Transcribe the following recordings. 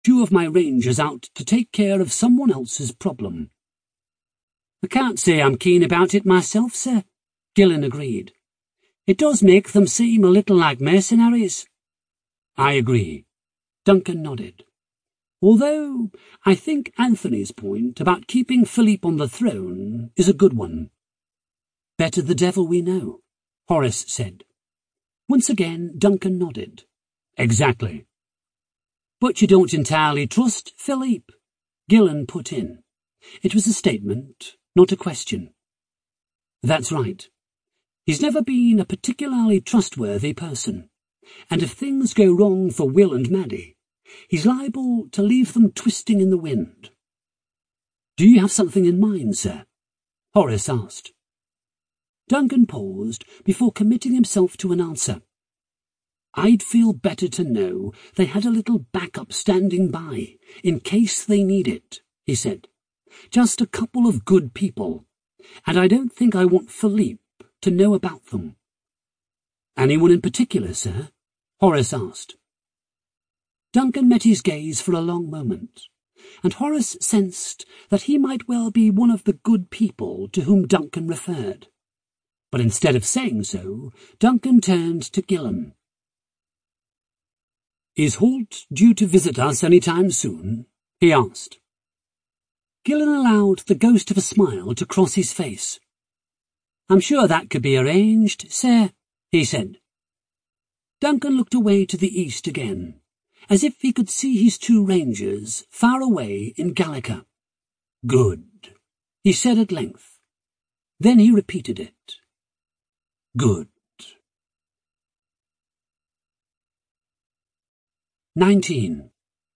2 of my rangers out to take care of someone else's problem. I can't say I'm keen about it myself, sir, Gillen agreed. It does make them seem a little like mercenaries. I agree. Duncan nodded. Although I think Anthony's point about keeping Philippe on the throne is a good one. Better the devil we know, Horace said. Once again, Duncan nodded. Exactly. But you don't entirely trust Philippe, Gillen put in. It was a statement, not a question. That's right. He's never been a particularly trustworthy person, and if things go wrong for Will and Maddie, he's liable to leave them twisting in the wind. Do you have something in mind, sir? Horace asked. Duncan paused before committing himself to an answer. I'd feel better to know they had a little backup standing by, in case they need it, he said. Just a couple of good people, and I don't think I want Philippe to know about them. Anyone in particular, sir? Horace asked. Duncan met his gaze for a long moment, and Horace sensed that he might well be one of the good people to whom Duncan referred. But instead of saying so, Duncan turned to Gillen. Is Holt due to visit us any time soon? He asked. Gillen allowed the ghost of a smile to cross his face. I'm sure that could be arranged, sir, he said. Duncan looked away to the east again, as if he could see his 2 rangers far away in Gallica. Good, he said at length. Then he repeated it. Good. 19.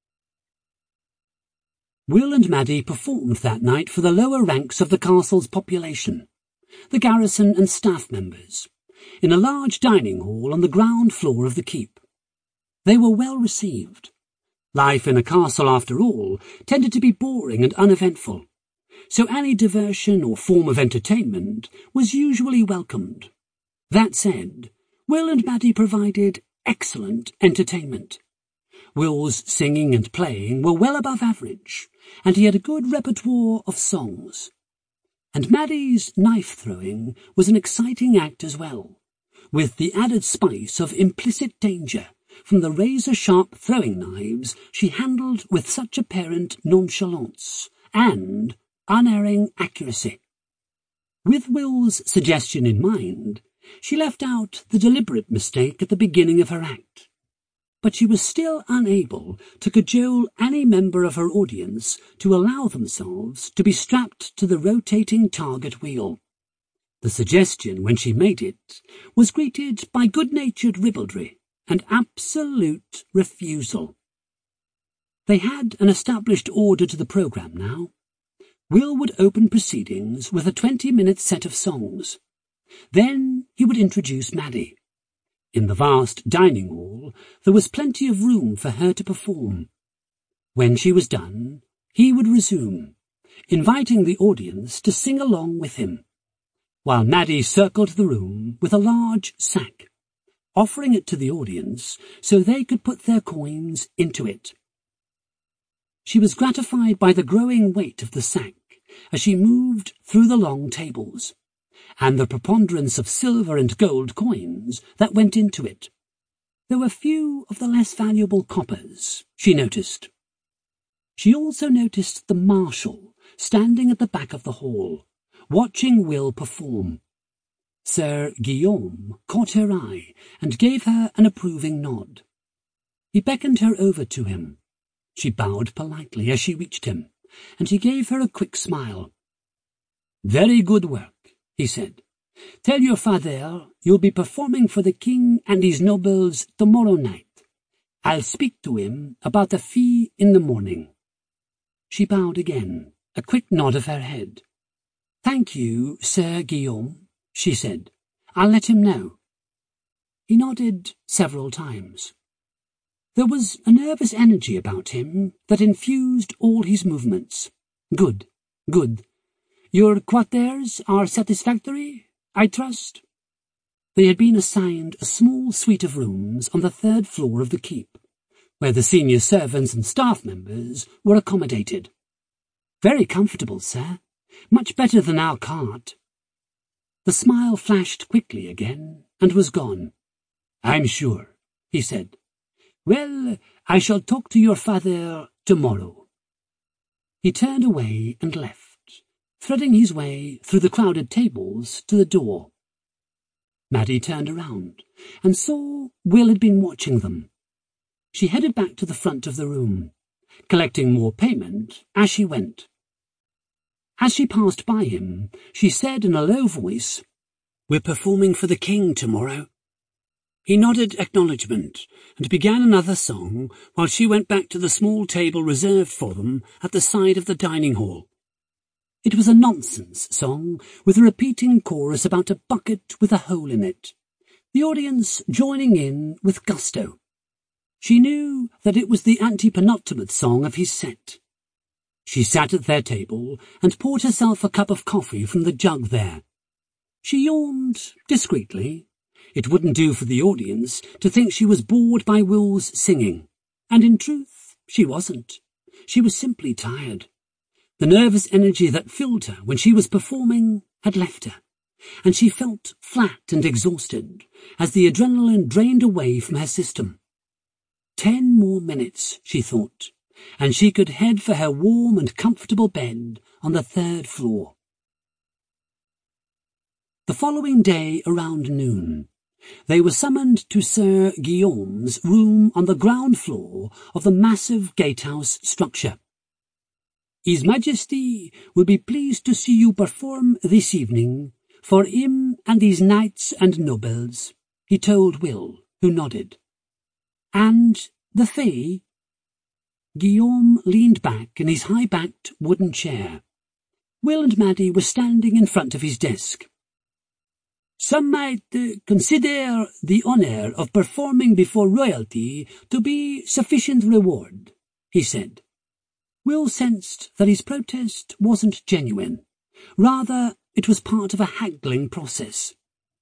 Will and Maddie performed that night for the lower ranks of the castle's population, the garrison and staff members, in a large dining hall on the ground floor of the keep. They were well received. Life in a castle, after all, tended to be boring and uneventful, so any diversion or form of entertainment was usually welcomed. That said, Will and Maddie provided excellent entertainment. Will's singing and playing were well above average, and he had a good repertoire of songs. And Maddie's knife-throwing was an exciting act as well, with the added spice of implicit danger from the razor-sharp throwing knives she handled with such apparent nonchalance and unerring accuracy. With Will's suggestion in mind, she left out the deliberate mistake at the beginning of her act, but she was still unable to cajole any member of her audience to allow themselves to be strapped to the rotating target wheel. The suggestion, when she made it, was greeted by good-natured ribaldry and absolute refusal. They had an established order to the programme now. Will would open proceedings with a 20-minute set of songs. Then he would introduce Maddie. In the vast dining hall, there was plenty of room for her to perform. When she was done, he would resume, inviting the audience to sing along with him, while Maddie circled the room with a large sack, offering it to the audience so they could put their coins into it. She was gratified by the growing weight of the sack as she moved through the long tables, and the preponderance of silver and gold coins that went into it. There were few of the less valuable coppers, she noticed. She also noticed the marshal standing at the back of the hall, watching Will perform. Sir Guillaume caught her eye and gave her an approving nod. He beckoned her over to him. She bowed politely as she reached him, and he gave her a quick smile. "Very good work," he said. "Tell your father you'll be performing for the king and his nobles tomorrow night. I'll speak to him about the fee in the morning." She bowed again, a quick nod of her head. "Thank you, Sir Guillaume," she said. "I'll let him know." He nodded several times. There was a nervous energy about him that infused all his movements. "Good, good. Your quarters are satisfactory, I trust?" They had been assigned a small suite of rooms on the 3rd floor of the keep, where the senior servants and staff members were accommodated. "Very comfortable, sir. Much better than our cart." The smile flashed quickly again and was gone. "I'm sure," he said. "Well, I shall talk to your father tomorrow." He turned away and left, threading his way through the crowded tables to the door. Maddie turned around and saw Will had been watching them. She headed back to the front of the room, collecting more payment as she went. As she passed by him, she said in a low voice, "We're performing for the king tomorrow." He nodded acknowledgement and began another song while she went back to the small table reserved for them at the side of the dining hall. It was a nonsense song with a repeating chorus about a bucket with a hole in it, the audience joining in with gusto. She knew that it was the anti-penultimate song of his set. She sat at their table and poured herself a cup of coffee from the jug there. She yawned discreetly. It wouldn't do for the audience to think she was bored by Will's singing, and in truth she wasn't. She was simply tired. The nervous energy that filled her when she was performing had left her, and she felt flat and exhausted as the adrenaline drained away from her system. 10 more minutes, she thought, and she could head for her warm and comfortable bed on the 3rd floor. The following day around noon, they were summoned to Sir Guillaume's room on the ground floor of the massive gatehouse structure. "His Majesty will be pleased to see you perform this evening for him and his knights and nobles," he told Will, who nodded. "And the fee?" Guillaume leaned back in his high-backed wooden chair. Will and Maddie were standing in front of his desk. "Some might consider the honour of performing before royalty to be sufficient reward," he said. Will sensed that his protest wasn't genuine. Rather, it was part of a haggling process.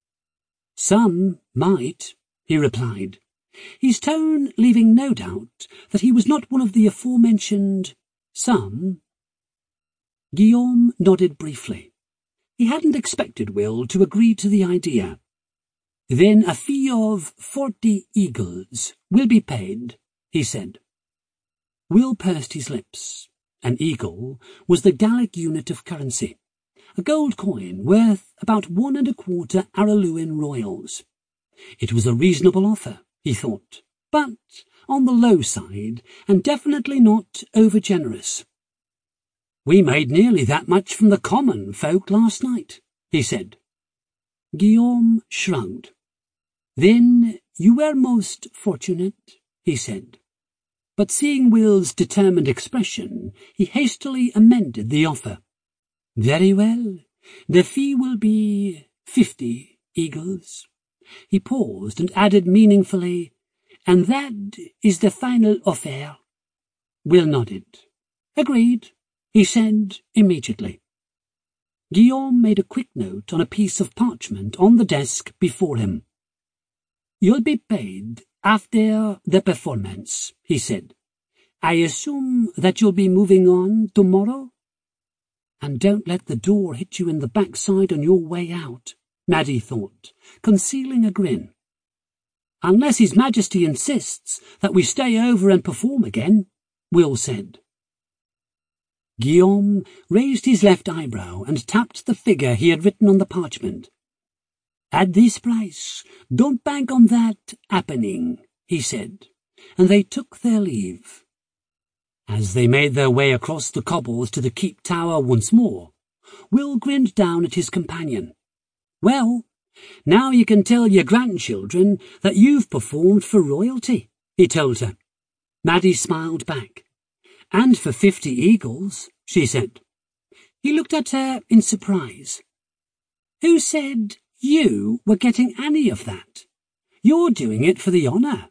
"Some might," he replied, his tone leaving no doubt that he was not one of the aforementioned some. Guillaume nodded briefly. He hadn't expected Will to agree to the idea. "Then a fee of 40 eagles will be paid," he said. Will pursed his lips. An eagle was the Gallic unit of currency, a gold coin worth about 1¼ Araluen royals. It was a reasonable offer, he thought, but on the low side and definitely not over-generous. "We made nearly that much from the common folk last night," he said. Guillaume shrugged. "Then you were most fortunate," he said. But seeing Will's determined expression, he hastily amended the offer. "Very well. The fee will be 50 eagles." He paused and added meaningfully, "And that is the final offer." Will nodded. "Agreed," he said immediately. Guillaume made a quick note on a piece of parchment on the desk before him. "You'll be paid after the performance," he said. "I assume that you'll be moving on tomorrow?" "And don't let the door hit you in the backside on your way out," Maddie thought, concealing a grin. "Unless His Majesty insists that we stay over and perform again," Will said. Guillaume raised his left eyebrow and tapped the figure he had written on the parchment. "At this price, don't bank on that happening," he said, and they took their leave. As they made their way across the cobbles to the keep tower once more, Will grinned down at his companion. "Well, now you can tell your grandchildren that you've performed for royalty," he told her. Maddie smiled back. "And for 50 eagles," she said. He looked at her in surprise. "Who said you were getting any of that? You're doing it for the honour."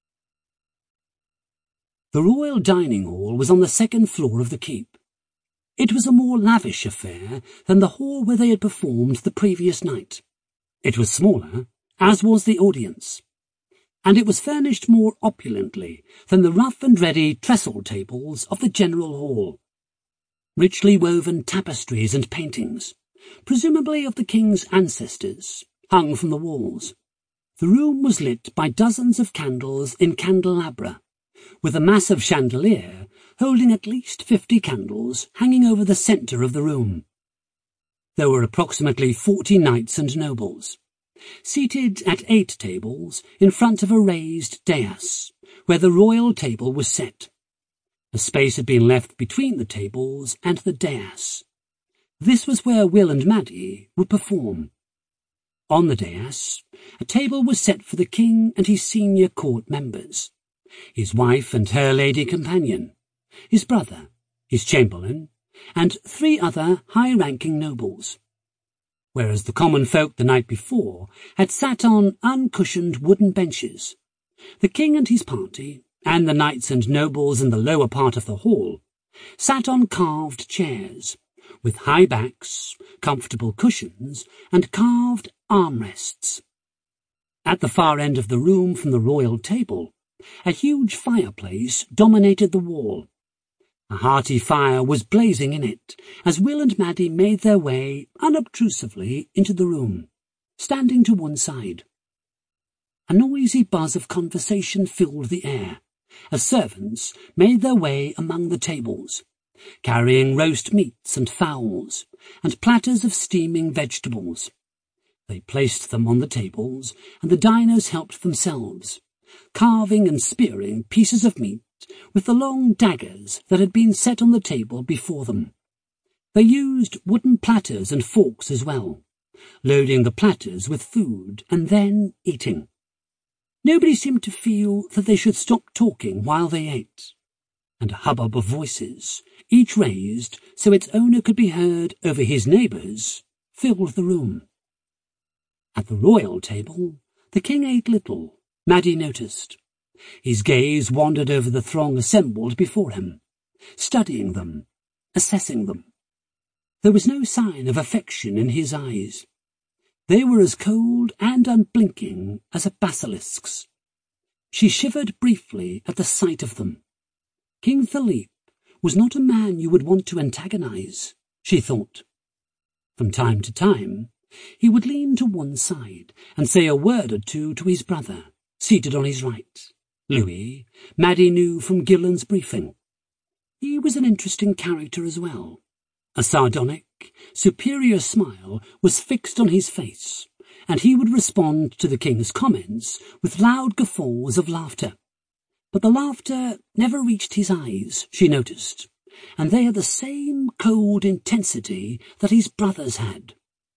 The royal dining hall was on the 2nd floor of the keep. It was a more lavish affair than the hall where they had performed the previous night. It was smaller, as was the audience. and it was furnished more opulently than the rough-and-ready trestle tables of the general hall. Richly woven tapestries and paintings, presumably of the king's ancestors, hung from the walls. The room was lit by dozens of candles in candelabra, with a massive chandelier holding at least 50 candles hanging over the centre of the room. There were approximately 40 knights and nobles, seated at 8 tables in front of a raised dais, where the royal table was set. A space had been left between the tables and the dais. This was where Will and Maddie would perform. On the dais, a table was set for the king and his senior court members, his wife and her lady companion, his brother, his chamberlain, and 3 other high-ranking nobles, whereas the common folk the night before had sat on uncushioned wooden benches. The king and his party, and the knights and nobles in the lower part of the hall, sat on carved chairs, with high backs, comfortable cushions, and carved armrests. At the far end of the room from the royal table, a huge fireplace dominated the wall. A hearty fire was blazing in it as Will and Maddie made their way unobtrusively into the room, standing to one side. A noisy buzz of conversation filled the air as servants made their way among the tables, carrying roast meats and fowls, and platters of steaming vegetables. They placed them on the tables, and the diners helped themselves, carving and spearing pieces of meat with the long daggers that had been set on the table before them. They used wooden platters and forks as well, loading the platters with food and then eating. Nobody seemed to feel that they should stop talking while they ate, and a hubbub of voices, each raised so its owner could be heard over his neighbours, filled the room. At the royal table, the king ate little, Maddie noticed. His gaze wandered over the throng assembled before him, studying them, assessing them. There was no sign of affection in his eyes. They were as cold and unblinking as a basilisk's. She shivered briefly at the sight of them. King Philippe was not a man you would want to antagonize, she thought. From time to time, he would lean to one side and say a word or two to his brother, seated on his right. Louis, Maddie knew from Gillen's briefing. He was an interesting character as well. A sardonic, superior smile was fixed on his face, and he would respond to the king's comments with loud guffaws of laughter. But the laughter never reached his eyes, she noticed, and they had the same cold intensity that his brother's had.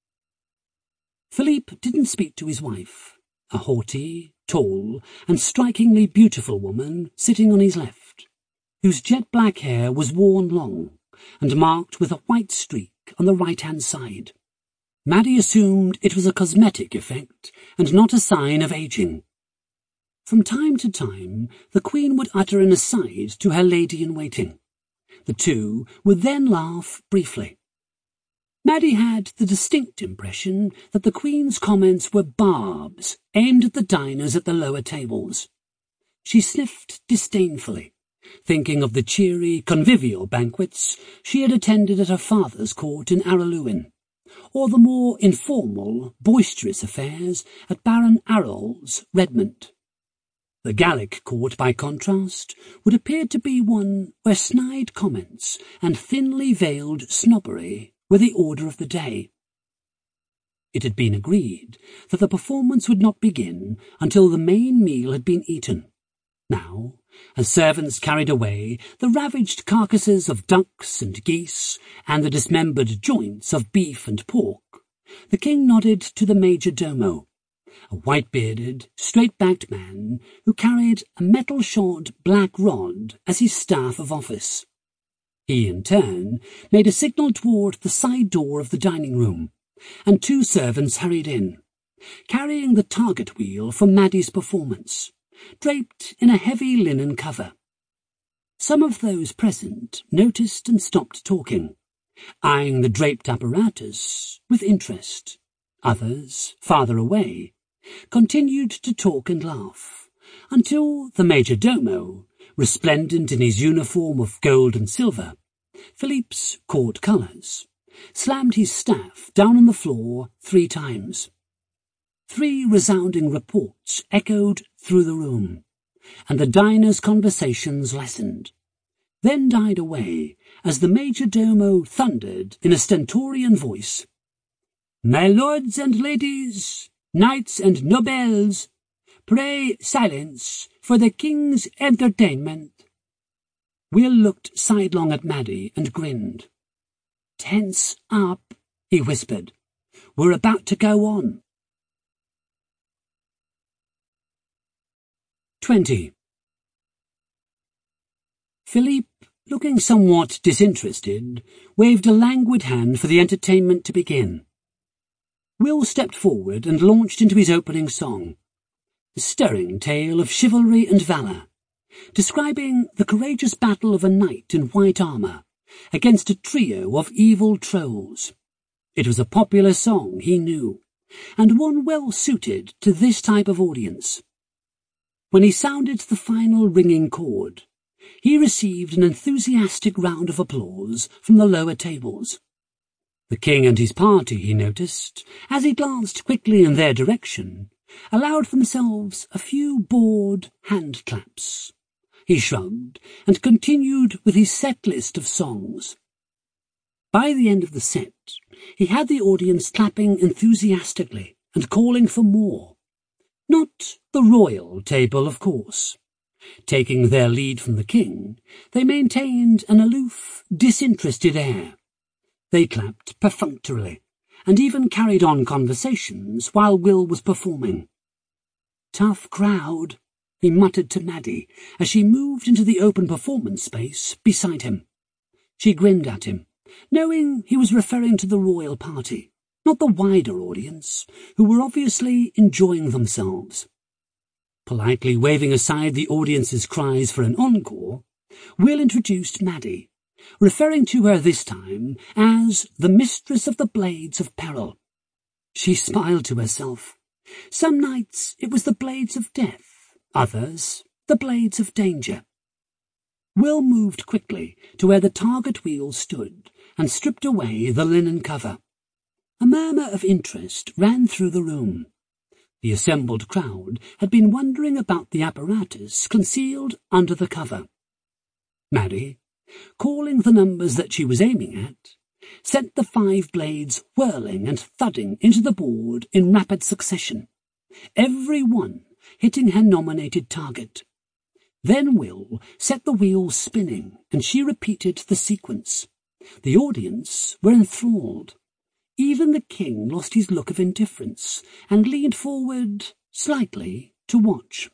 Philippe didn't speak to his wife, a haughty, tall, and strikingly beautiful woman sitting on his left, whose jet-black hair was worn long and marked with a white streak on the right-hand side. Maddie assumed it was a cosmetic effect and not a sign of aging. From time to time, the Queen would utter an aside to her lady-in-waiting. The two would then laugh briefly. Maddie had the distinct impression that the Queen's comments were barbs aimed at the diners at the lower tables. She sniffed disdainfully, thinking of the cheery, convivial banquets she had attended at her father's court in Araluen, or the more informal, boisterous affairs at Baron Arol's Redmond. The Gallic court, by contrast, would appear to be one where snide comments and thinly veiled snobbery were the order of the day. It had been agreed that the performance would not begin until the main meal had been eaten. Now, as servants carried away the ravaged carcasses of ducks and geese and the dismembered joints of beef and pork, the king nodded to the major domo, a white-bearded, straight-backed man who carried a metal-shod black rod as his staff of office. He, in turn, made a signal toward the side door of the dining room, and 2 servants hurried in, carrying the target wheel for Maddie's performance, draped in a heavy linen cover. Some of those present noticed and stopped talking, eyeing the draped apparatus with interest. Others, farther away, continued to talk and laugh, until the major domo, resplendent in his uniform of gold and silver, Philippe's court colours, slammed his staff down on the floor 3 times. 3 resounding reports echoed through the room, and the diners' conversations lessened, then died away as the major domo thundered in a stentorian voice, "My lords and ladies, knights and nobles, pray silence for the king's entertainment." Will looked sidelong at Maddie and grinned. "Tense up," he whispered. "We're about to go on." 20. Philippe, looking somewhat disinterested, waved a languid hand for the entertainment to begin. Will stepped forward and launched into his opening song, a stirring tale of chivalry and valour, describing the courageous battle of a knight in white armour against a trio of evil trolls. It was a popular song, he knew, and one well suited to this type of audience. When he sounded the final ringing chord, he received an enthusiastic round of applause from the lower tables. The king and his party, he noticed, as he glanced quickly in their direction, allowed themselves a few bored hand claps. He shrugged and continued with his set list of songs. By the end of the set, he had the audience clapping enthusiastically and calling for more. Not the royal table, of course. Taking their lead from the king, they maintained an aloof, disinterested air. They clapped perfunctorily, and even carried on conversations while Will was performing. "Tough crowd," he muttered to Maddie as she moved into the open performance space beside him. She grinned at him, knowing he was referring to the royal party, not the wider audience, who were obviously enjoying themselves. Politely waving aside the audience's cries for an encore, Will introduced Maddie, referring to her this time as the Mistress of the Blades of Peril. She smiled to herself. Some nights it was the Blades of Death, others the Blades of Danger. Will moved quickly to where the target wheel stood and stripped away the linen cover. A murmur of interest ran through the room. The assembled crowd had been wondering about the apparatus concealed under the cover. Maddie, calling the numbers that she was aiming at, sent the 5 blades whirling and thudding into the board in rapid succession, every one hitting her nominated target. Then Will set the wheel spinning, and she repeated the sequence. The audience were enthralled. Even the king lost his look of indifference and leaned forward slightly to watch.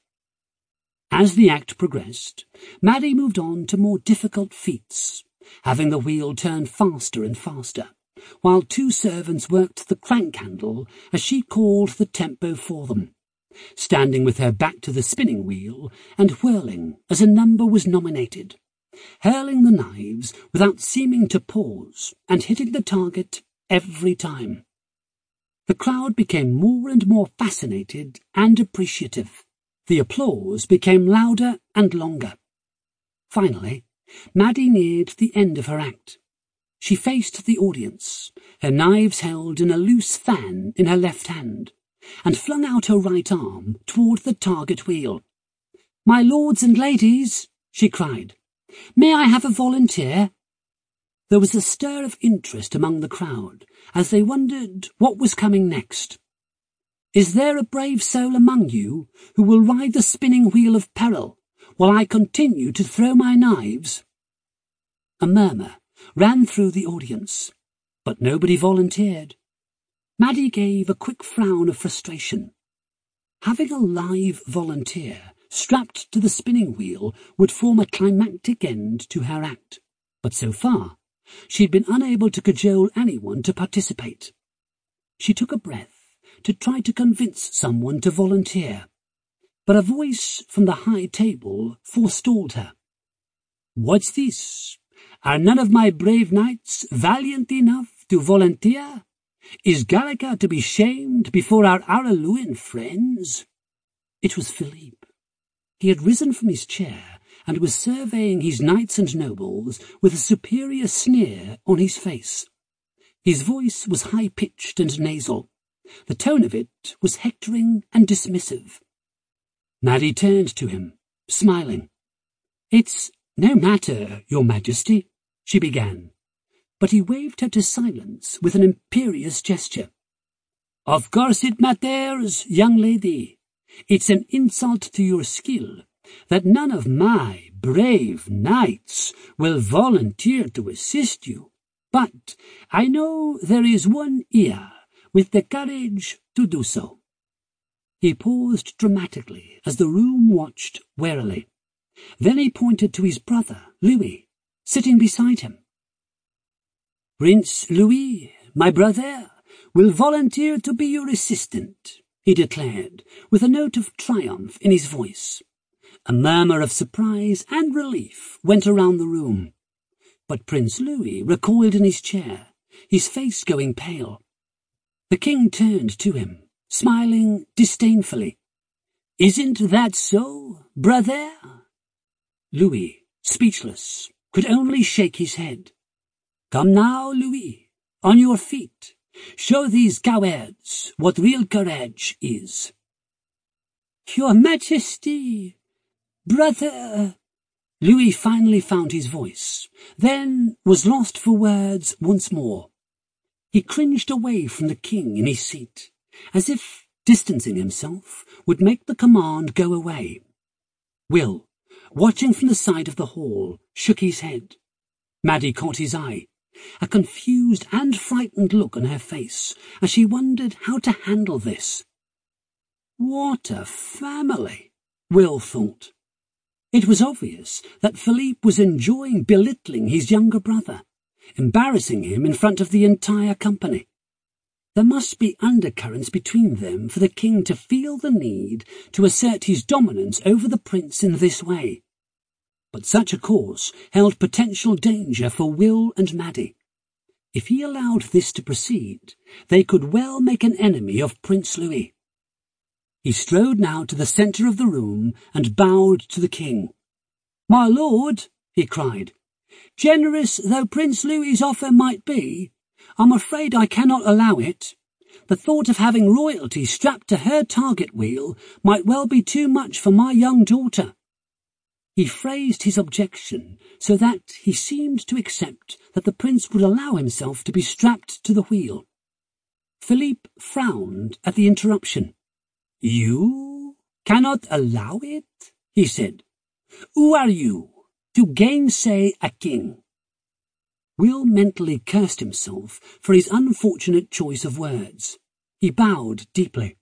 As the act progressed, Maddie moved on to more difficult feats, having the wheel turn faster and faster, while 2 servants worked the crank handle as she called the tempo for them, standing with her back to the spinning wheel and whirling as a number was nominated, hurling the knives without seeming to pause and hitting the target every time. The crowd became more and more fascinated and appreciative. The applause became louder and longer. Finally, Maddie neared the end of her act. She faced the audience, her knives held in a loose fan in her left hand, and flung out her right arm toward the target wheel. "My lords and ladies," she cried, "may I have a volunteer?" There was a stir of interest among the crowd as they wondered what was coming next. "Is there a brave soul among you who will ride the spinning wheel of peril while I continue to throw my knives?" A murmur ran through the audience, but nobody volunteered. Maddie gave a quick frown of frustration. Having a live volunteer strapped to the spinning wheel would form a climactic end to her act, but so far she'd been unable to cajole anyone to participate. She took a breath to try to convince someone to volunteer, but a voice from the high table forestalled her. "What's this? Are none of my brave knights valiant enough to volunteer? Is Gallica to be shamed before our Araluen friends?" It was Philippe. He had risen from his chair and was surveying his knights and nobles with a superior sneer on his face. His voice was high-pitched and nasal. The tone of it was hectoring and dismissive. Maddie turned to him, smiling. "It's no matter, Your Majesty," she began, but he waved her to silence with an imperious gesture. "Of course it matters, young lady. It's an insult to your skill that none of my brave knights will volunteer to assist you, but I know there is one here with the courage to do so." He paused dramatically as the room watched warily. Then he pointed to his brother, Louis, sitting beside him. "Prince Louis, my brother, will volunteer to be your assistant," he declared, with a note of triumph in his voice. A murmur of surprise and relief went around the room, but Prince Louis recoiled in his chair, his face going pale. The king turned to him, smiling disdainfully. "Isn't that so, brother?" Louis, speechless, could only shake his head. "Come now, Louis, on your feet. Show these cowards what real courage is." "Your Majesty, brother..." Louis finally found his voice, then was lost for words once more. He cringed away from the king in his seat, as if distancing himself would make the command go away. Will, watching from the side of the hall, shook his head. Maddie caught his eye, a confused and frightened look on her face as she wondered how to handle this. What a family, Will thought. It was obvious that Philippe was enjoying belittling his younger brother, embarrassing him in front of the entire company. There must be undercurrents between them for the king to feel the need to assert his dominance over the prince in this way. But such a course held potential danger for Will and Maddie. If he allowed this to proceed, they could well make an enemy of Prince Louis. He strode now to the centre of the room and bowed to the king. "My lord," he cried, "generous though Prince Louis's offer might be, I'm afraid I cannot allow it. The thought of having royalty strapped to her target wheel might well be too much for my young daughter." He phrased his objection so that he seemed to accept that the prince would allow himself to be strapped to the wheel. Philippe frowned at the interruption. "You cannot allow it?" he said. "Who are you to gainsay a king?" Will mentally cursed himself for his unfortunate choice of words. He bowed deeply.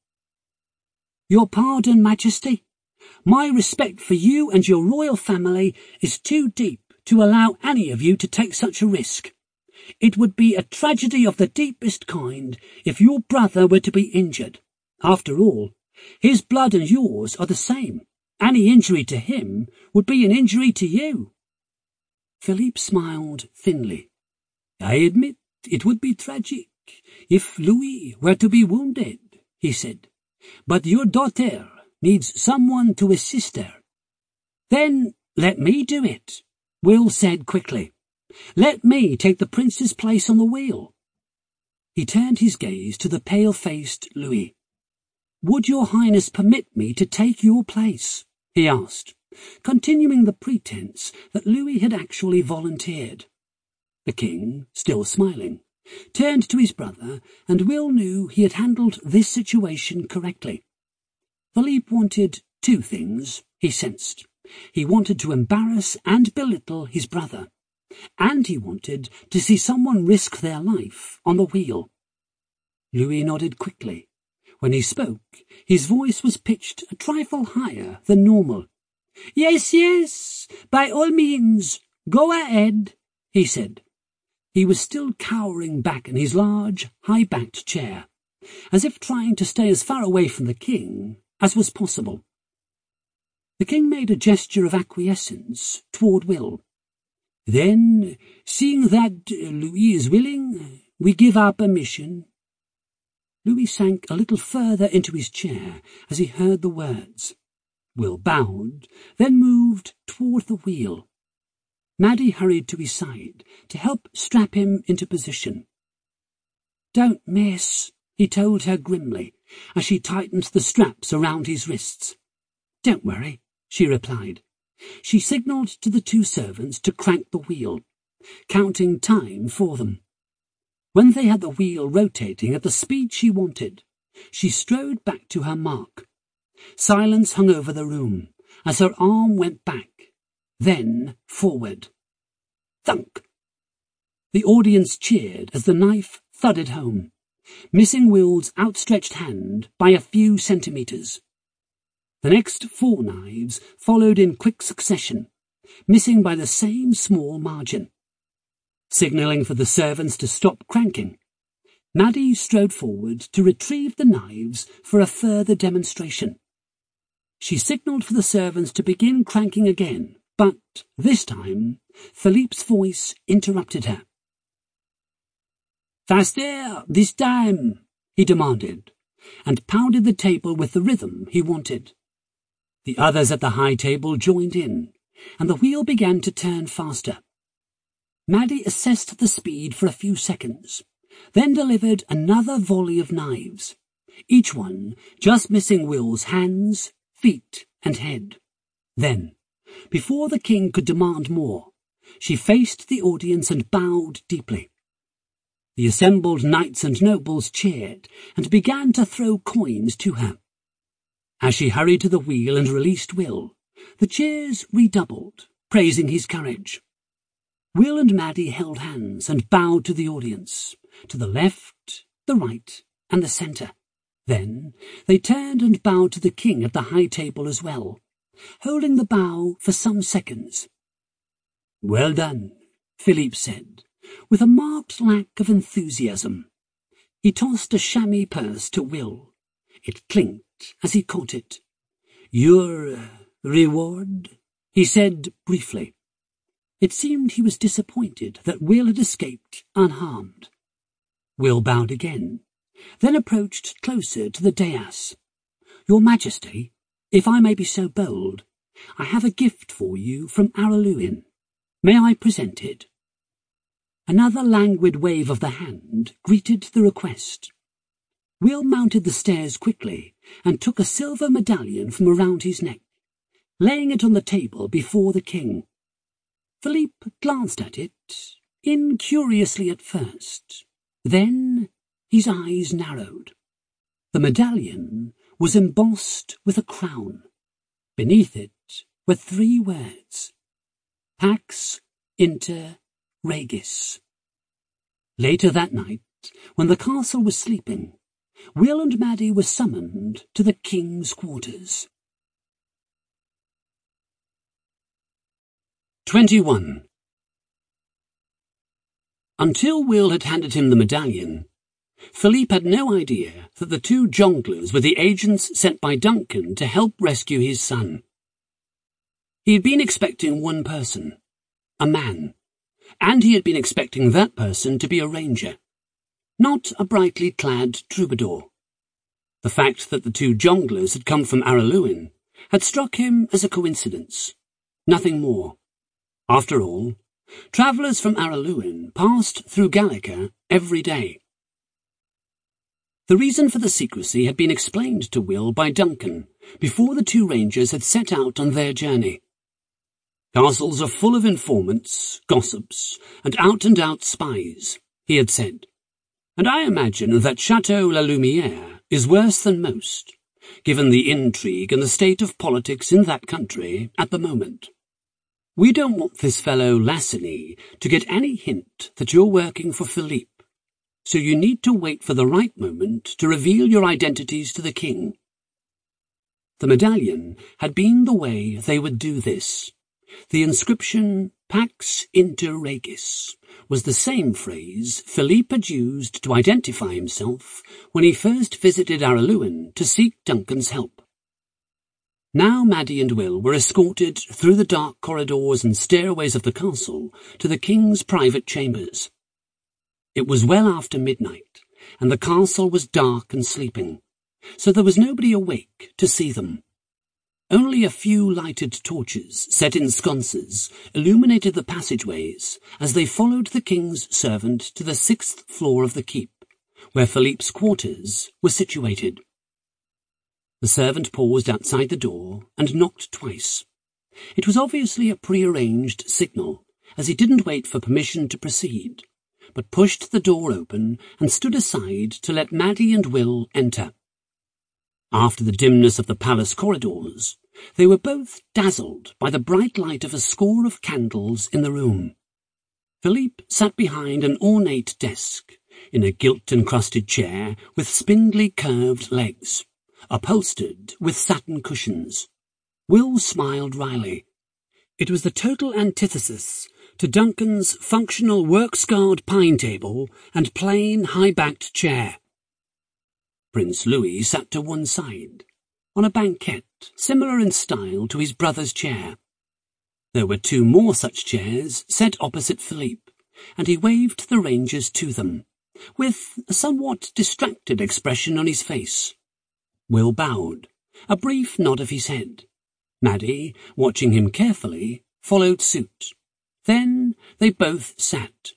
"Your pardon, Majesty. My respect for you and your royal family is too deep to allow any of you to take such a risk. It would be a tragedy of the deepest kind if your brother were to be injured. After all, his blood and yours are the same. Any injury to him would be an injury to you." Philippe smiled thinly. "I admit it would be tragic if Louis were to be wounded," he said. "But your daughter needs someone to assist her." "Then let me do it," Will said quickly. "Let me take the prince's place on the wheel." He turned his gaze to the pale-faced Louis. "Would your highness permit me to take your place?" he asked, continuing the pretense that Louis had actually volunteered. The king, still smiling, turned to his brother, and Will knew he had handled this situation correctly. Philippe wanted two things, he sensed. He wanted to embarrass and belittle his brother, and he wanted to see someone risk their life on the wheel. Louis nodded quickly. When he spoke, his voice was pitched a trifle higher than normal. "Yes, yes, by all means, go ahead," he said. He was still cowering back in his large, high-backed chair, as if trying to stay as far away from the king as was possible. The king made a gesture of acquiescence toward Will. "Then, seeing that Louis is willing, we give our permission." Louis sank a little further into his chair as he heard the words. Will bowed, then moved toward the wheel. Maddie hurried to his side to help strap him into position. "Don't miss," he told her grimly, as she tightened the straps around his wrists. "Don't worry," she replied. She signalled to the two servants to crank the wheel, counting time for them. When they had the wheel rotating at the speed she wanted, she strode back to her mark. Silence hung over the room as her arm went back, then forward. Thunk! The audience cheered as the knife thudded home, missing Will's outstretched hand by a few centimetres. The next 4 knives followed in quick succession, missing by the same small margin. Signalling for the servants to stop cranking, Maddie strode forward to retrieve the knives for a further demonstration. She signalled for the servants to begin cranking again, but this time Philippe's voice interrupted her. "Faster, this time," he demanded, and pounded the table with the rhythm he wanted. The others at the high table joined in, and the wheel began to turn faster. Maddie assessed the speed for a few seconds, then delivered another volley of knives, each one just missing Will's hands, feet, and head. Then, before the king could demand more, she faced the audience and bowed deeply. The assembled knights and nobles cheered and began to throw coins to her. As she hurried to the wheel and released Will, the cheers redoubled, praising his courage. Will and Maddie held hands and bowed to the audience, to the left, the right, and the centre. Then they turned and bowed to the king at the high table as well, holding the bow for some seconds. "Well done," Philippe said, with a marked lack of enthusiasm. He tossed a chamois purse to Will. It clinked as he caught it. "Your reward?" he said briefly. It seemed he was disappointed that Will had escaped unharmed. Will bowed again, then approached closer to the dais. "Your Majesty, if I may be so bold, I have a gift for you from Araluen. May I present it?" Another languid wave of the hand greeted the request. Will mounted the stairs quickly and took a silver medallion from around his neck, laying it on the table before the king. Philippe glanced at it, incuriously at first. Then his eyes narrowed. The medallion was embossed with a crown. Beneath it were 3 words: Pax Inter Regis. Later that night, when the castle was sleeping, Will and Maddie were summoned to the king's quarters. 21. Until Will had handed him the medallion, Philippe had no idea that the 2 jongleurs were the agents sent by Duncan to help rescue his son. He had been expecting one person, a man, and he had been expecting that person to be a ranger, not a brightly clad troubadour. The fact that the 2 jongleurs had come from Araluen had struck him as a coincidence, nothing more. After all, travellers from Araluen passed through Gallica every day. The reason for the secrecy had been explained to Will by Duncan before the 2 rangers had set out on their journey. "Castles are full of informants, gossips, and out-and-out spies," he had said, "and I imagine that Chateau La Lumière is worse than most, given the intrigue and the state of politics in that country at the moment. We don't want this fellow Lassany to get any hint that you're working for Philippe, so you need to wait for the right moment to reveal your identities to the king." The medallion had been the way they would do this. The inscription Pax Inter Regis was the same phrase Philippe had used to identify himself when he first visited Araluen to seek Duncan's help. Now Maddie and Will were escorted through the dark corridors and stairways of the castle to the king's private chambers. It was well after midnight, and the castle was dark and sleeping, so there was nobody awake to see them. Only a few lighted torches, set in sconces, illuminated the passageways as they followed the king's servant to the 6th floor of the keep, where Philippe's quarters were situated. The servant paused outside the door and knocked twice. It was obviously a prearranged signal, as he didn't wait for permission to proceed, but pushed the door open and stood aside to let Maddie and Will enter. After the dimness of the palace corridors, they were both dazzled by the bright light of a score of candles in the room. Philippe sat behind an ornate desk, in a gilt-encrusted chair with spindly curved legs, upholstered with satin cushions. Will smiled wryly. It was the total antithesis to Duncan's functional work-scarred pine table and plain high-backed chair. Prince Louis sat to one side, on a banquette similar in style to his brother's chair. There were 2 more such chairs set opposite Philippe, and he waved the rangers to them, with a somewhat distracted expression on his face. Will bowed, a brief nod of his head. Maddie, watching him carefully, followed suit. Then they both sat.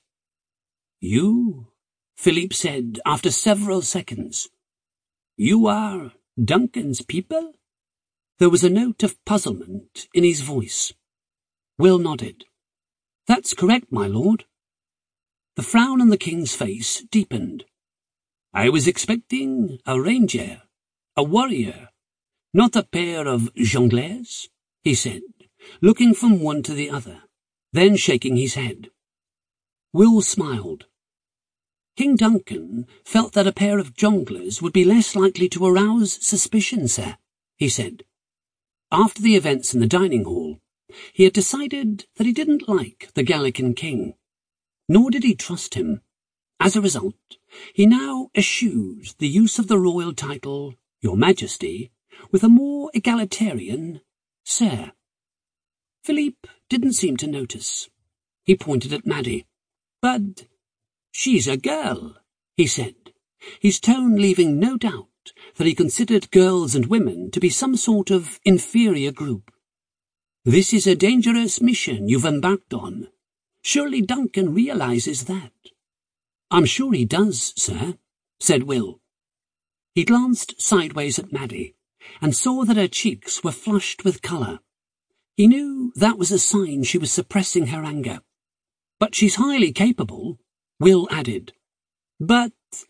"You," Philippe said after several seconds. "You are Duncan's people?" There was a note of puzzlement in his voice. Will nodded. "That's correct, my lord." The frown on the king's face deepened. "I was expecting a ranger, a warrior, not a pair of jongleurs," he said, looking from one to the other, then shaking his head. Will smiled. King Duncan felt that a pair of jongleurs would be less likely to arouse suspicion, sir, he said. After the events in the dining hall, he had decided that he didn't like the Gallican king, nor did he trust him. As a result, he now eschewed the use of the royal title, Your Majesty, with a more egalitarian, Sir. Philippe didn't seem to notice. He pointed at Maddie. "But she's a girl," he said, his tone leaving no doubt that he considered girls and women to be some sort of inferior group. "This is a dangerous mission you've embarked on. Surely Duncan realizes that." "I'm sure he does, sir," said Will. He glanced sideways at Maddie and saw that her cheeks were flushed with colour. He knew that was a sign she was suppressing her anger. "But she's highly capable," Will added. "But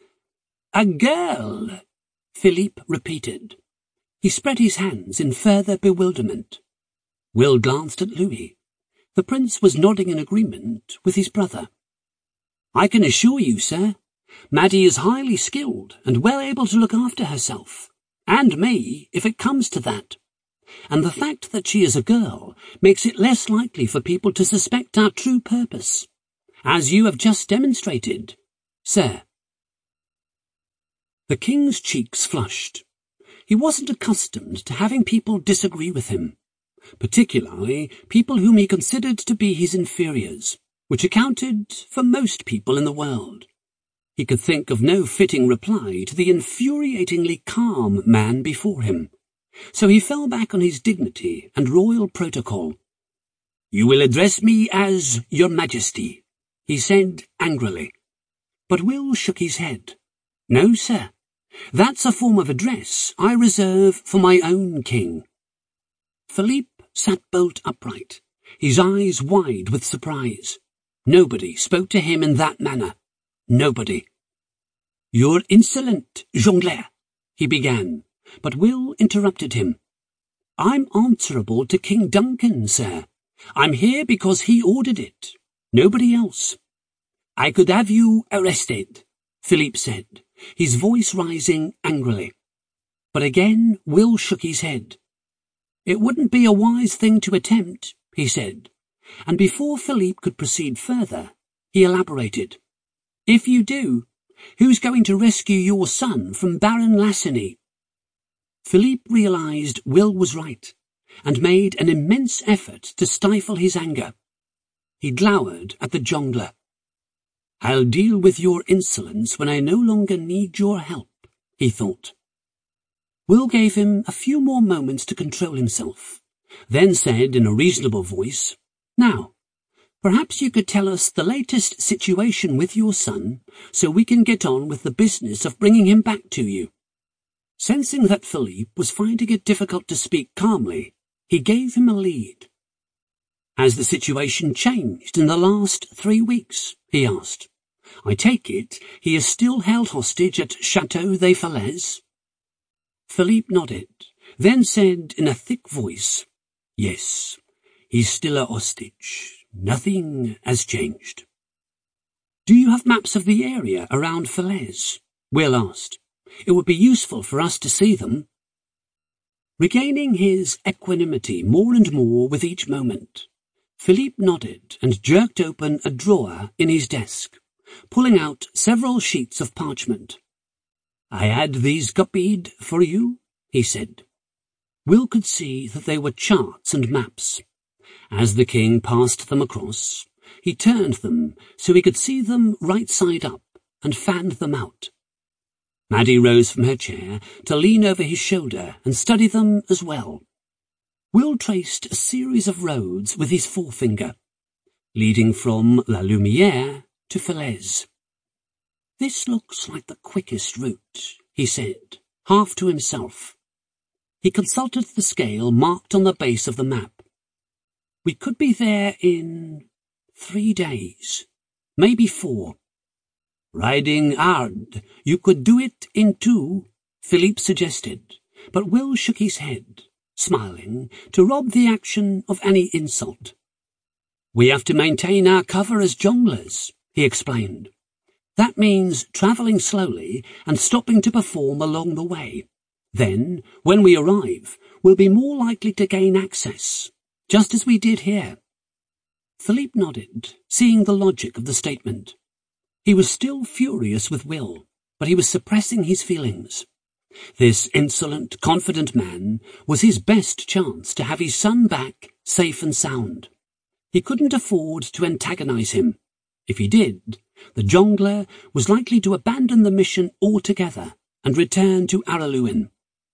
a girl," Philippe repeated. He spread his hands in further bewilderment. Will glanced at Louis. The prince was nodding in agreement with his brother. "I can assure you, sir, Maddie is highly skilled and well able to look after herself, and me, if it comes to that. And the fact that she is a girl makes it less likely for people to suspect our true purpose, as you have just demonstrated, sir." The king's cheeks flushed. He wasn't accustomed to having people disagree with him, particularly people whom he considered to be his inferiors, which accounted for most people in the world. He could think of no fitting reply to the infuriatingly calm man before him, so he fell back on his dignity and royal protocol. "You will address me as Your Majesty," he said angrily. But Will shook his head. "No, sir. That's a form of address I reserve for my own king." Philippe sat bolt upright, his eyes wide with surprise. Nobody spoke to him in that manner. Nobody. "You're insolent, jongleur," he began, but Will interrupted him. "I'm answerable to King Duncan, sir. I'm here because he ordered it. Nobody else." "I could have you arrested," Philippe said, his voice rising angrily. But again Will shook his head. "It wouldn't be a wise thing to attempt," he said, and before Philippe could proceed further, he elaborated. "If you do, who's going to rescue your son from Baron Lassany?" Philippe realized Will was right, and made an immense effort to stifle his anger. He glowered at the jongleur. "I'll deal with your insolence when I no longer need your help," he thought. Will gave him a few more moments to control himself, then said in a reasonable voice, "Now, perhaps you could tell us the latest situation with your son, so we can get on with the business of bringing him back to you." Sensing that Philippe was finding it difficult to speak calmly, he gave him a lead. "Has the situation changed in the last 3 weeks?" he asked. "I take it he is still held hostage at Chateau des Falaises?" Philippe nodded, then said in a thick voice, "Yes, he's still a hostage. Nothing has changed." "Do you have maps of the area around Falaise?" Will asked. "It would be useful for us to see them." Regaining his equanimity more and more with each moment, Philippe nodded and jerked open a drawer in his desk, pulling out several sheets of parchment. "I had these copied for you," he said. Will could see that they were charts and maps. As the king passed them across, he turned them so he could see them right side up and fanned them out. Maddie rose from her chair to lean over his shoulder and study them as well. Will traced a series of roads with his forefinger, leading from La Lumière to Falaise. "This looks like the quickest route," he said, half to himself. He consulted the scale marked on the base of the map. "We could be there in 3 days, maybe 4. "Riding hard, you could do it in 2, Philippe suggested, but Will shook his head, smiling, to rob the action of any insult. "We have to maintain our cover as jongleurs," he explained. "That means travelling slowly and stopping to perform along the way. Then, when we arrive, we'll be more likely to gain access, just as we did here." Philippe nodded, seeing the logic of the statement. He was still furious with Will, but he was suppressing his feelings. This insolent, confident man was his best chance to have his son back safe and sound. He couldn't afford to antagonize him. If he did, the jongleur was likely to abandon the mission altogether and return to Araluen.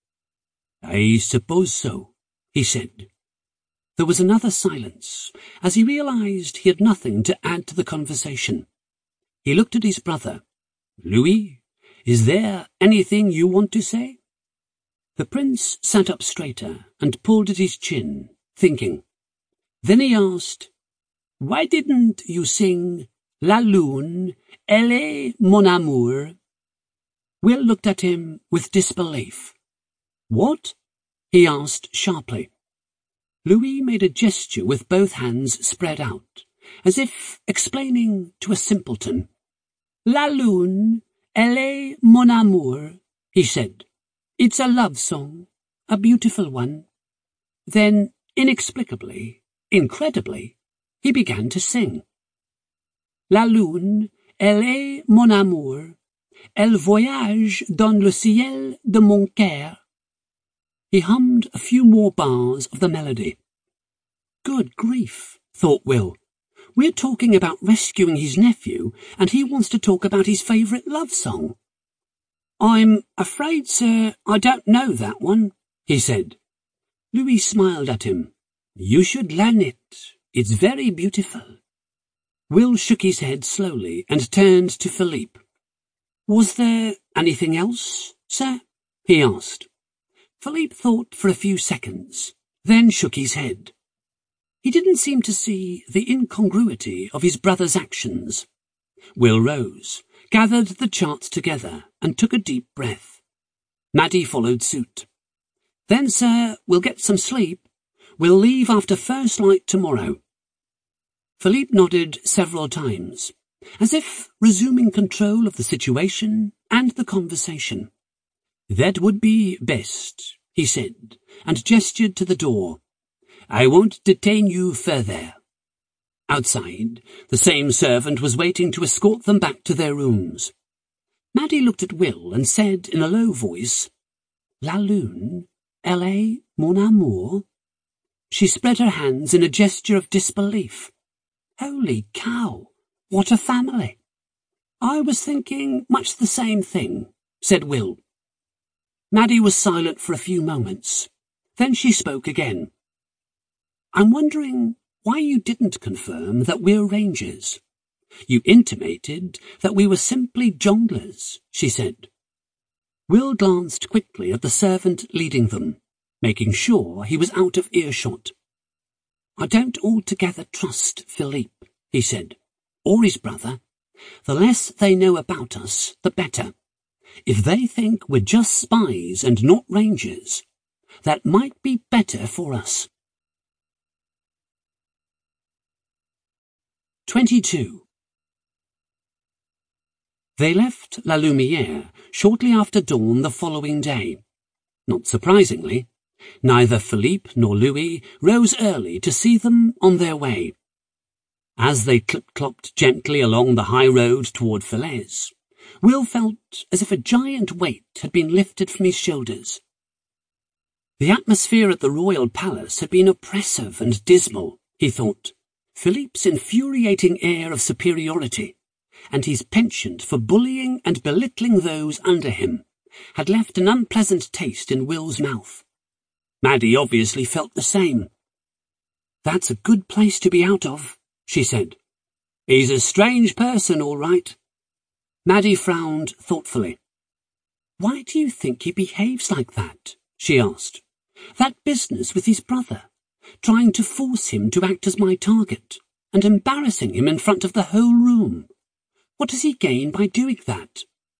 "I suppose so," he said. There was another silence, as he realized he had nothing to add to the conversation. He looked at his brother. "Louis, is there anything you want to say?" The prince sat up straighter and pulled at his chin, thinking. Then he asked, "Why didn't you sing La Lune, elle est mon amour?" Will looked at him with disbelief. "What?" he asked sharply. Louis made a gesture with both hands spread out, as if explaining to a simpleton. "La Lune, elle est mon amour," he said. "It's a love song, a beautiful one." Then, inexplicably, incredibly, he began to sing. "La Lune, elle est mon amour, elle voyage dans le ciel de mon cœur." He hummed a few more bars of the melody. Good grief, thought Will. We're talking about rescuing his nephew, and he wants to talk about his favourite love song. "I'm afraid, sir, I don't know that one," he said. Louis smiled at him. "You should learn it. It's very beautiful." Will shook his head slowly and turned to Philippe. "Was there anything else, sir?" he asked. Philippe thought for a few seconds, then shook his head. He didn't seem to see the incongruity of his brother's actions. Will rose, gathered the charts together, and took a deep breath. Maddie followed suit. "Then, sir, we'll get some sleep. We'll leave after first light tomorrow." Philippe nodded several times, as if resuming control of the situation and the conversation. "That would be best," he said, and gestured to the door. "I won't detain you further." Outside, the same servant was waiting to escort them back to their rooms. Maddie looked at Will and said in a low voice, "La Lune, elle est mon amour?" She spread her hands in a gesture of disbelief. Holy cow, what a family! "I was thinking much the same thing," said Will. Maddie was silent for a few moments. Then she spoke again. I'm wondering why you didn't confirm that we're rangers. You intimated that we were simply jonglers, she said. Will glanced quickly at the servant leading them, making sure he was out of earshot. I don't altogether trust Philippe, he said, or his brother. The less they know about us, the better. If they think we're just spies and not rangers, that might be better for us. 22. They left La Lumière shortly after dawn the following day. Not surprisingly, neither Philippe nor Louis rose early to see them on their way. As they clip-clopped gently along the high road toward Falaise, Will felt as if a giant weight had been lifted from his shoulders. The atmosphere at the royal palace had been oppressive and dismal, he thought. Philippe's infuriating air of superiority, and his penchant for bullying and belittling those under him, had left an unpleasant taste in Will's mouth. Maddie obviously felt the same. That's a good place to be out of, she said. He's a strange person, all right. Maddie frowned thoughtfully. Why do you think he behaves like that? She asked. That business with his brother, trying to force him to act as my target, and embarrassing him in front of the whole room. What does he gain by doing that?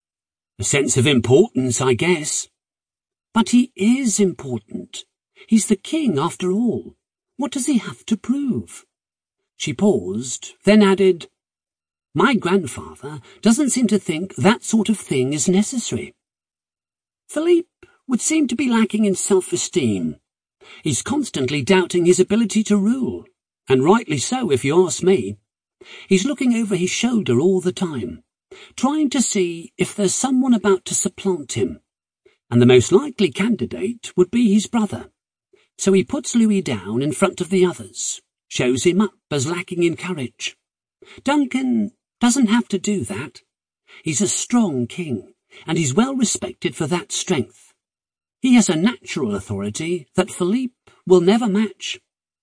A sense of importance, I guess. But he is important. He's the king, after all. What does he have to prove? She paused, then added, My grandfather doesn't seem to think that sort of thing is necessary. Philippe would seem to be lacking in self-esteem. He's constantly doubting his ability to rule, and rightly so if you ask me. He's looking over his shoulder all the time, trying to see if there's someone about to supplant him, and the most likely candidate would be his brother. So he puts Louis down in front of the others, shows him up as lacking in courage. Duncan doesn't have to do that. He's a strong king, and he's well respected for that strength. He has a natural authority that Philippe will never match.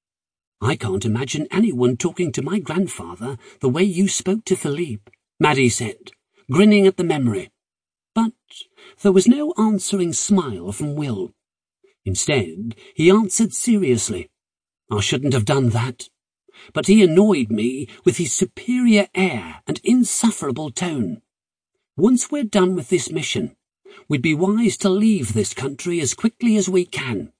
I can't imagine anyone talking to my grandfather the way you spoke to Philippe, Maddie said, grinning at the memory. But there was no answering smile from Will. Instead, he answered seriously. I shouldn't have done that. But he annoyed me with his superior air and insufferable tone. Once we're done with this mission, we'd be wise to leave this country as quickly as we can.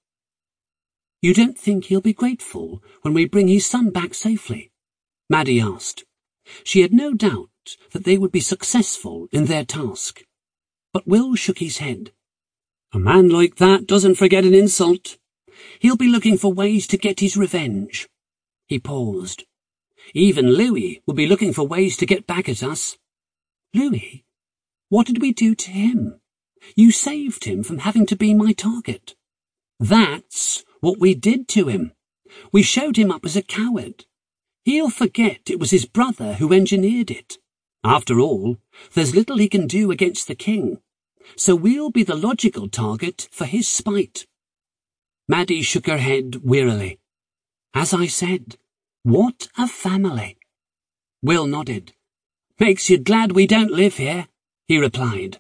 You don't think he'll be grateful when we bring his son back safely? Maddie asked. She had no doubt that they would be successful in their task. But Will shook his head. A man like that doesn't forget an insult. He'll be looking for ways to get his revenge. He paused. Even Louis will be looking for ways to get back at us. Louis? What did we do to him? You saved him from having to be my target. That's what we did to him. We showed him up as a coward. He'll forget it was his brother who engineered it. After all, there's little he can do against the king, so we'll be the logical target for his spite. Maddie shook her head wearily. As I said, what a family. Will nodded. Makes you glad we don't live here, he replied.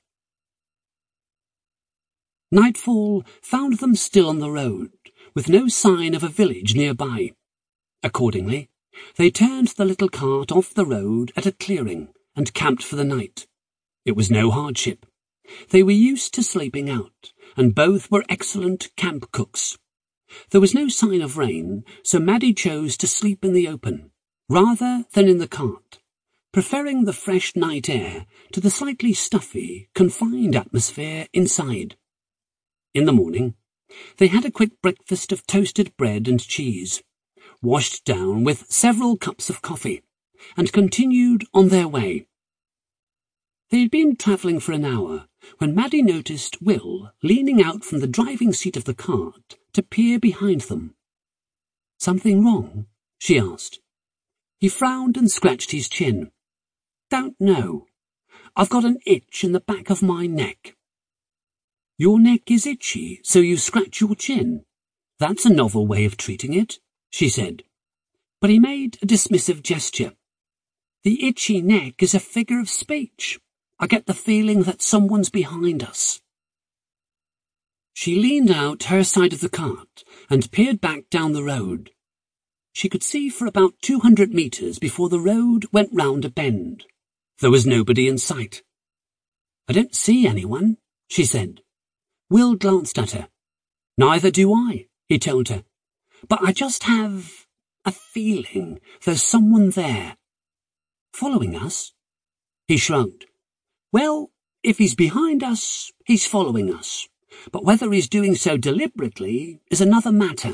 Nightfall found them still on the road, with no sign of a village nearby. Accordingly, they turned the little cart off the road at a clearing and camped for the night. It was no hardship. They were used to sleeping out, and both were excellent camp cooks. There was no sign of rain, so Maddie chose to sleep in the open, rather than in the cart, preferring the fresh night air to the slightly stuffy, confined atmosphere inside. In the morning, they had a quick breakfast of toasted bread and cheese, washed down with several cups of coffee, and continued on their way. They had been travelling for an hour when Maddie noticed Will leaning out from the driving seat of the cart to peer behind them. Something wrong? She asked. He frowned and scratched his chin. Don't know. I've got an itch in the back of my neck. Your neck is itchy, so you scratch your chin. That's a novel way of treating it, she said. But he made a dismissive gesture. The itchy neck is a figure of speech. I get the feeling that someone's behind us. She leaned out her side of the cart and peered back down the road. She could see for about 200 metres before the road went round a bend. There was nobody in sight. I don't see anyone, she said. Will glanced at her. Neither do I, he told her. But I just have a feeling there's someone there. Following us? He shrugged. Well, if he's behind us, he's following us. But whether he's doing so deliberately is another matter.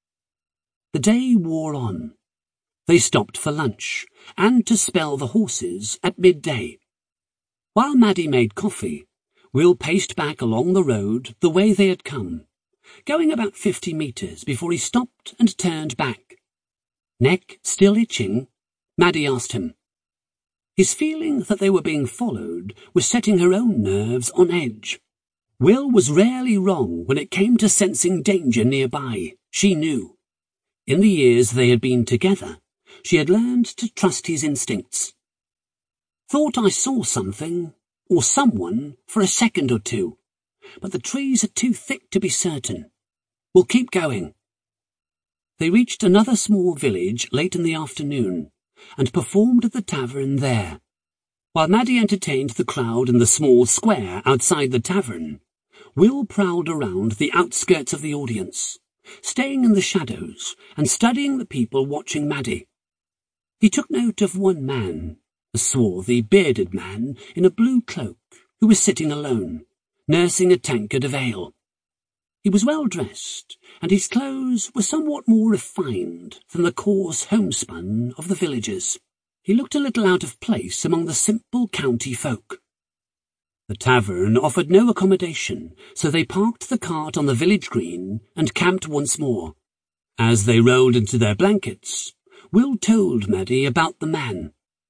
The day wore on. They stopped for lunch and to spell the horses at midday. While Maddie made coffee, Will paced back along the road the way they had come, going about 50 metres before he stopped and turned back. Neck still itching? Maddie asked him. His feeling that they were being followed was setting her own nerves on edge. Will was rarely wrong when it came to sensing danger nearby, she knew. In the years they had been together, she had learned to trust his instincts. Thought I saw something, or someone, for a second or two, but the trees are too thick to be certain. We'll keep going. They reached another small village late in the afternoon, and performed at the tavern there. While Maddie entertained the crowd in the small square outside the tavern, Will prowled around the outskirts of the audience, staying in the shadows and studying the people watching Maddie. He took note of one man, a swarthy, bearded man in a blue cloak, who was sitting alone, nursing a tankard of ale. He was well dressed, and his clothes were somewhat more refined than the coarse homespun of the villagers. He looked a little out of place among the simple county folk. The tavern offered no accommodation, so they parked the cart on the village green and camped once more. As they rolled into their blankets, Will told Maddie about the man.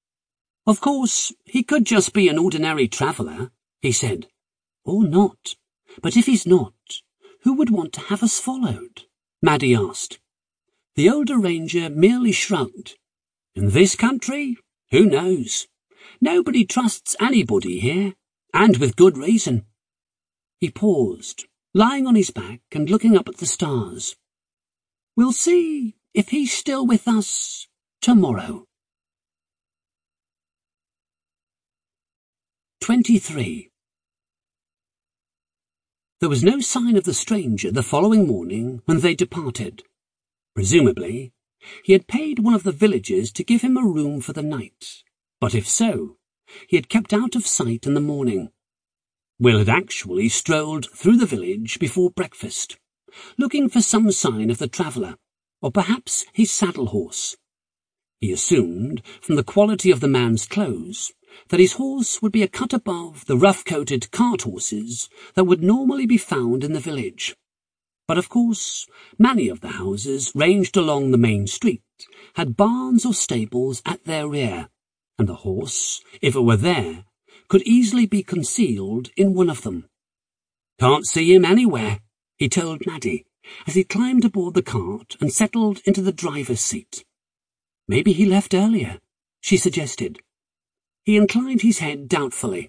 Of course, he could just be an ordinary traveller, he said. Or not. But if he's not, who would want to have us followed? Maddie asked. The older ranger merely shrugged. In this country, who knows? Nobody trusts anybody here, and with good reason. He paused, lying on his back and looking up at the stars. We'll see if he's still with us tomorrow. 23. There was no sign of the stranger the following morning when they departed. Presumably, he had paid one of the villagers to give him a room for the night, but if so, he had kept out of sight in the morning. Will had actually strolled through the village before breakfast, looking for some sign of the traveller, or perhaps his saddle horse. He assumed, from the quality of the man's clothes, that his horse would be a cut above the rough-coated cart horses that would normally be found in the village. But of course, many of the houses ranged along the main street had barns or stables at their rear, and the horse, if it were there, could easily be concealed in one of them. Can't see him anywhere, he told Maddie, as he climbed aboard the cart and settled into the driver's seat. Maybe he left earlier, she suggested. He inclined his head doubtfully.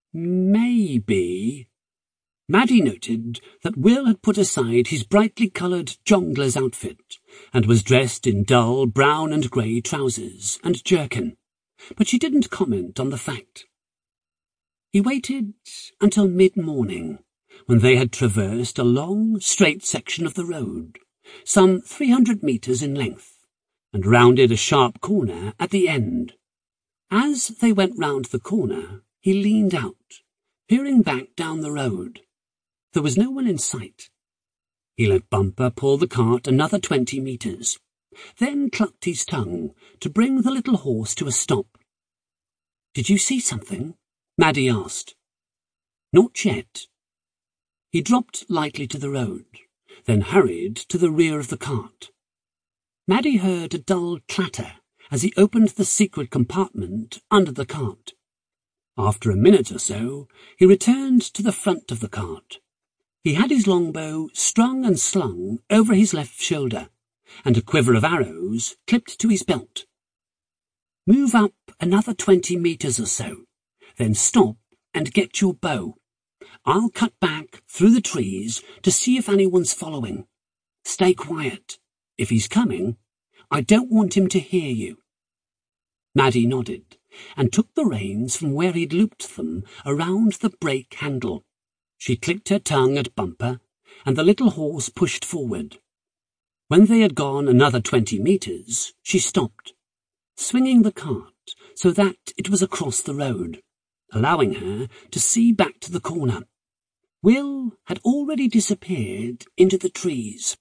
Maybe. Maddie noted that Will had put aside his brightly coloured jongler's outfit and was dressed in dull brown and grey trousers and jerkin, but she didn't comment on the fact. He waited until mid-morning, when they had traversed a long, straight section of the road, some 300 metres in length, and rounded a sharp corner at the end. As they went round the corner, he leaned out, peering back down the road. There was no one in sight. He let Bumper pull the cart another 20 metres, then clucked his tongue to bring the little horse to a stop. Did you see something? Maddie asked. Not yet. He dropped lightly to the road, then hurried to the rear of the cart. Maddie heard a dull clatter as he opened the secret compartment under the cart. After a minute or so, he returned to the front of the cart, He had his longbow strung and slung over his left shoulder, and a quiver of arrows clipped to his belt. Move up another 20 meters or so, then stop and get your bow. I'll cut back through the trees to see if anyone's following. Stay quiet. If he's coming, I don't want him to hear you. Maddie nodded and took the reins from where he'd looped them around the brake handle. She clicked her tongue at Bumper, and the little horse pushed forward. When they had gone another 20 meters, she stopped, swinging the cart so that it was across the road, allowing her to see back to the corner. Will had already disappeared into the trees.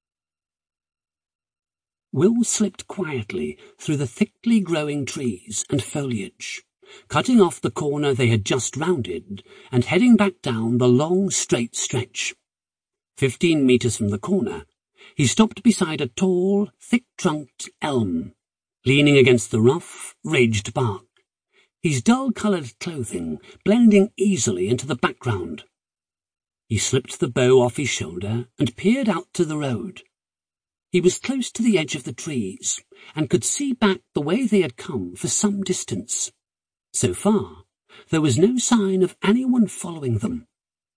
Will slipped quietly through the thickly growing trees and foliage, cutting off the corner they had just rounded and heading back down the long straight stretch. 15 meters from the corner, he stopped beside a tall, thick-trunked elm, leaning against the rough, ridged bark, his dull-coloured clothing blending easily into the background. He slipped the bow off his shoulder and peered out to the road. He was close to the edge of the trees and could see back the way they had come for some distance. So far, there was no sign of anyone following them.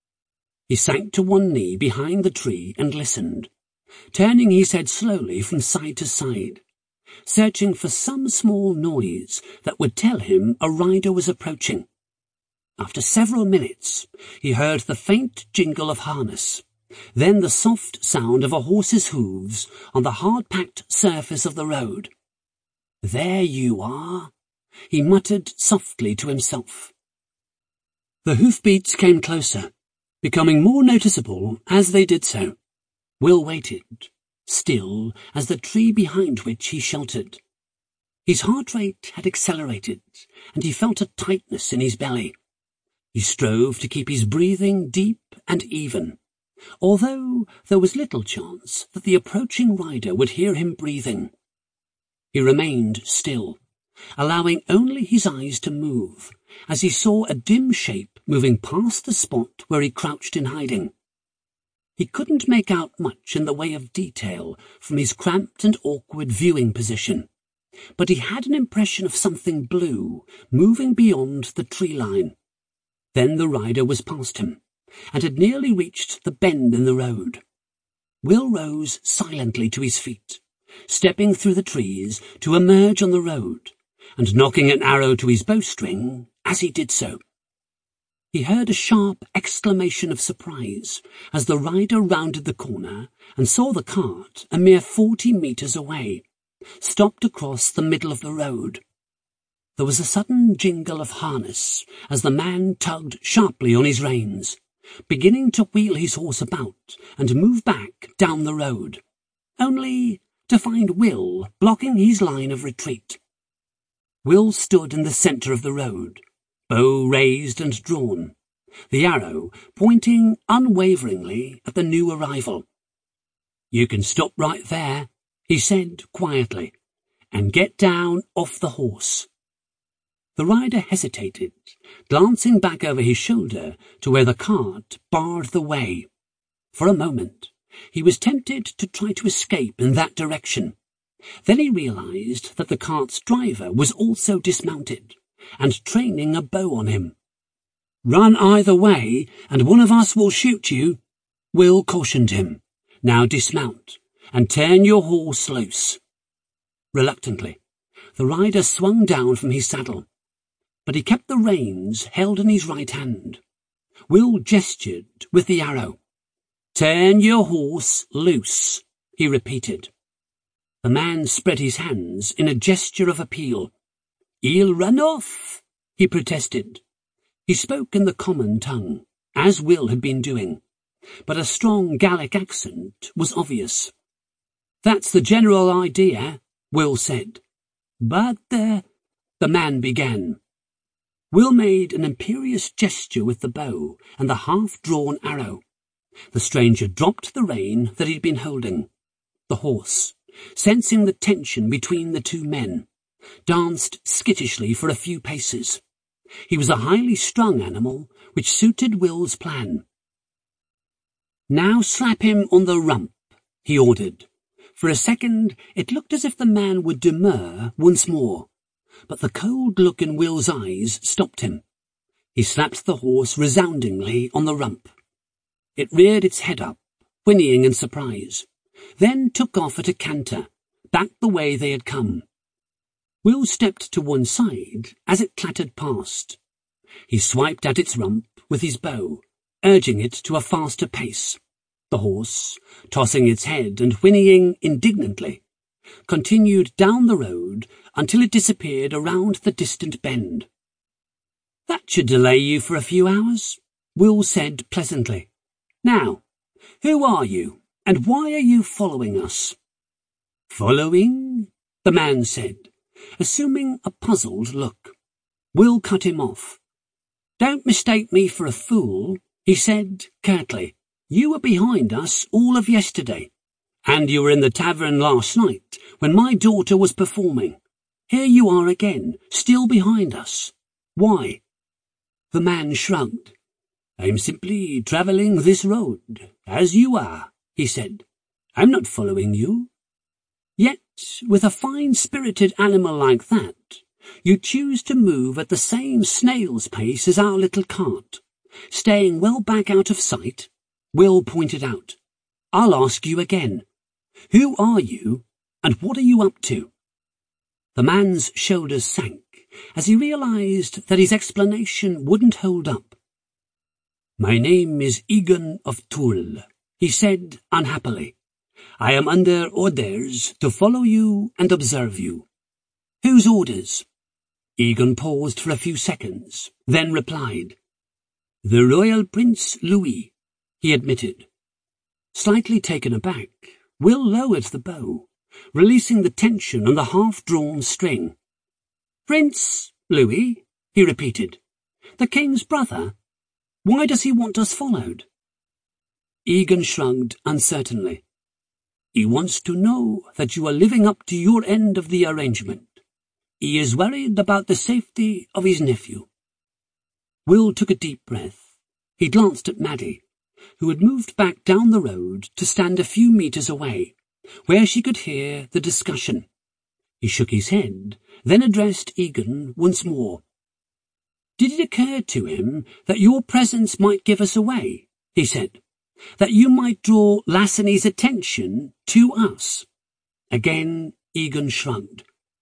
He sank to one knee behind the tree and listened, turning his head slowly from side to side, searching for some small noise that would tell him a rider was approaching. After several minutes, he heard the faint jingle of harness, then the soft sound of a horse's hooves on the hard-packed surface of the road. "There you are," he muttered softly to himself. The hoofbeats came closer, becoming more noticeable as they did so. Will waited, still as the tree behind which he sheltered. His heart rate had accelerated, and he felt a tightness in his belly. He strove to keep his breathing deep and even, although there was little chance that the approaching rider would hear him breathing. He remained still, allowing only his eyes to move, as he saw a dim shape moving past the spot where he crouched in hiding. He couldn't make out much in the way of detail from his cramped and awkward viewing position, but he had an impression of something blue moving beyond the tree line. Then the rider was past him, and had nearly reached the bend in the road. Will rose silently to his feet, stepping through the trees to emerge on the road, and knocking an arrow to his bowstring as he did so. He heard a sharp exclamation of surprise as the rider rounded the corner and saw the cart a mere 40 meters away, stopped across the middle of the road. There was a sudden jingle of harness as the man tugged sharply on his reins, beginning to wheel his horse about and move back down the road, only to find Will blocking his line of retreat. Will stood in the centre of the road, bow raised and drawn, the arrow pointing unwaveringly at the new arrival. "You can stop right there," he said quietly, "and get down off the horse." The rider hesitated, glancing back over his shoulder to where the cart barred the way. For a moment, he was tempted to try to escape in that direction. Then he realized that the cart's driver was also dismounted and training a bow on him. "Run either way, and one of us will shoot you," Will cautioned him. "Now dismount, and turn your horse loose." Reluctantly, the rider swung down from his saddle, but he kept the reins held in his right hand. Will gestured with the arrow. "Turn your horse loose," he repeated. The man spread his hands in a gesture of appeal. "He'll run off," he protested. He spoke in the common tongue, as Will had been doing, but a strong Gallic accent was obvious. "That's the general idea," Will said. "But the man began. Will made an imperious gesture with the bow and the half-drawn arrow. The stranger dropped the rein that he'd been holding. The horse, sensing the tension between the two men, danced skittishly for a few paces. He was a highly strung animal, which suited Will's plan. "Now slap him on the rump," he ordered. For a second it looked as if the man would demur once more, but the cold look in Will's eyes stopped him. He slapped the horse resoundingly on the rump. It reared its head up, whinnying in surprise, then took off at a canter, back the way they had come. Will stepped to one side as it clattered past. He swiped at its rump with his bow, urging it to a faster pace. The horse, tossing its head and whinnying indignantly, continued down the road until it disappeared around the distant bend. "That should delay you for a few hours," Will said pleasantly. "Now, who are you, and why are you following us?" "Following?" the man said, assuming a puzzled look. Will cut him off. "Don't mistake me for a fool," he said curtly. "You were behind us all of yesterday, and you were in the tavern last night when my daughter was performing. Here you are again, still behind us. Why?" The man shrugged. "I'm simply travelling this road, as you are," he said. "I'm not following you." "Yet, with a fine-spirited animal like that, you choose to move at the same snail's pace as our little cart, staying well back out of sight," Will pointed out. "I'll ask you again. Who are you, and what are you up to?" The man's shoulders sank as he realized that his explanation wouldn't hold up. "My name is Egon of Tull," he said unhappily. "I am under orders to follow you and observe you." "Whose orders?" Egon paused for a few seconds, then replied. "The Royal Prince Louis," he admitted. Slightly taken aback, Will lowered the bow, releasing the tension on the half-drawn string. "Prince Louis?" he repeated. "The king's brother? Why does he want us followed?" Egon shrugged uncertainly. "He wants to know that you are living up to your end of the arrangement. He is worried about the safety of his nephew." Will took a deep breath. He glanced at Maddie, who had moved back down the road to stand a few meters away, where she could hear the discussion. He shook his head, then addressed Egon once more. "Did it occur to him that your presence might give us away?" he said. "That you might draw Lassany's attention to us?" Again Egon shrugged.